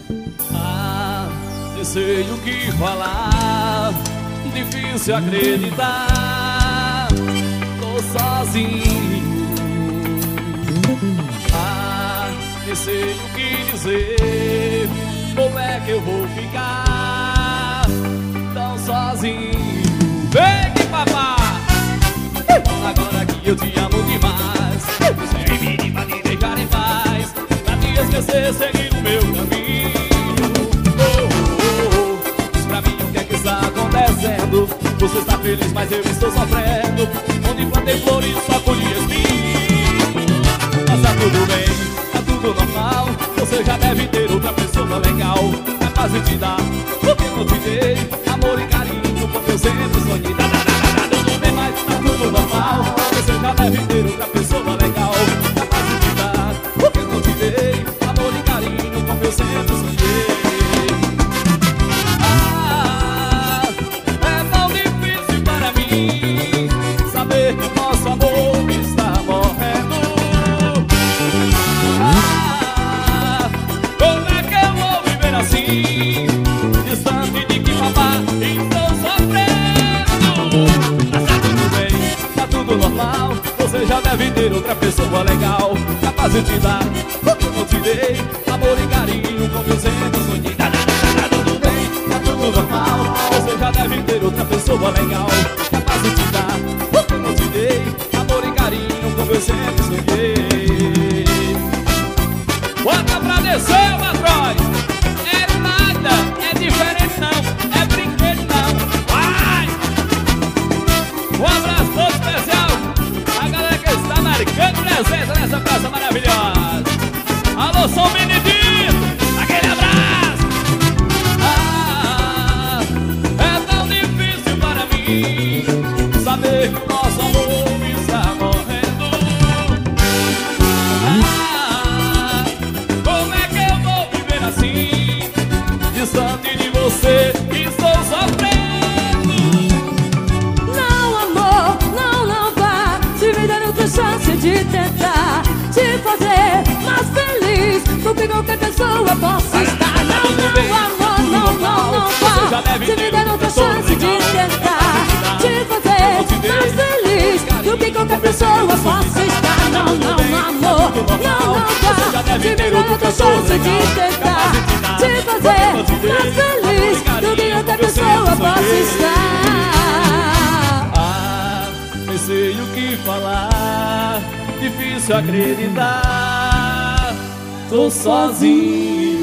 Nem sei o que falar, difícil acreditar, tô sozinho. Nem sei o que dizer, como é que eu vou ficar tão sozinho? Vem que papá, agora que eu te amo demais, sem mim pra me deixar em paz, pra te esquecer, seguir o meu caminho. Diz pra mim o que é que está acontecendo. Você está feliz, mas eu estou sofrendo. Onde plantei flores, só colhi espinho. Mas tá tudo bem, tá tudo normal. Você já deve ter outra pessoa legal, capaz de te dar o que eu não te dei, amor e carinho, como eu sempre sonhei. Tudo bem, mas tá tudo normal. Você já deve ter outra pessoa legal, capaz de te dar o que eu não te dei, amor e carinho, como eu sempre sonhei. É tão difícil para mim saber que o nosso amor está morrendo. Como é que eu vou viver assim, distante de que papá estou sofrendo? Mas tá tudo bem, tá tudo normal. Você já deve ter outra pessoa legal, capaz de te dar o que eu não te dei, amor e carinho, como eu sempre sonhei. Tá tudo bem, tá tudo normal. Você já deve ter outra pessoa legal, capaz de te dar o que eu não te dei, amor e carinho, como eu sempre sonhei. Bota pra descer, Matroz! É nada, é diferente não, é brinquedo não. Vai! Um abraço todo especial a galera que está marcando presença nessa praça maravilhosa. Alô, São Benedito, aquele abraço! É tão difícil para mim saber que o nosso amor está morrendo. Como é que eu vou viver assim, distante de você, estou sofrendo. Não, amor, não vá. Se me der outra chance de tentar te fazer mais feliz do que qualquer pessoa possa estar. Não, amor, não vá. Se me der outra chance de tentar te fazer mais feliz do que qualquer pessoa possa estar. Não, amor, não vá. Se me der outra chance de tentar te fazer mais feliz do que outra pessoa possa estar. Nem sei o que falar, difícil acreditar, tô sozinho.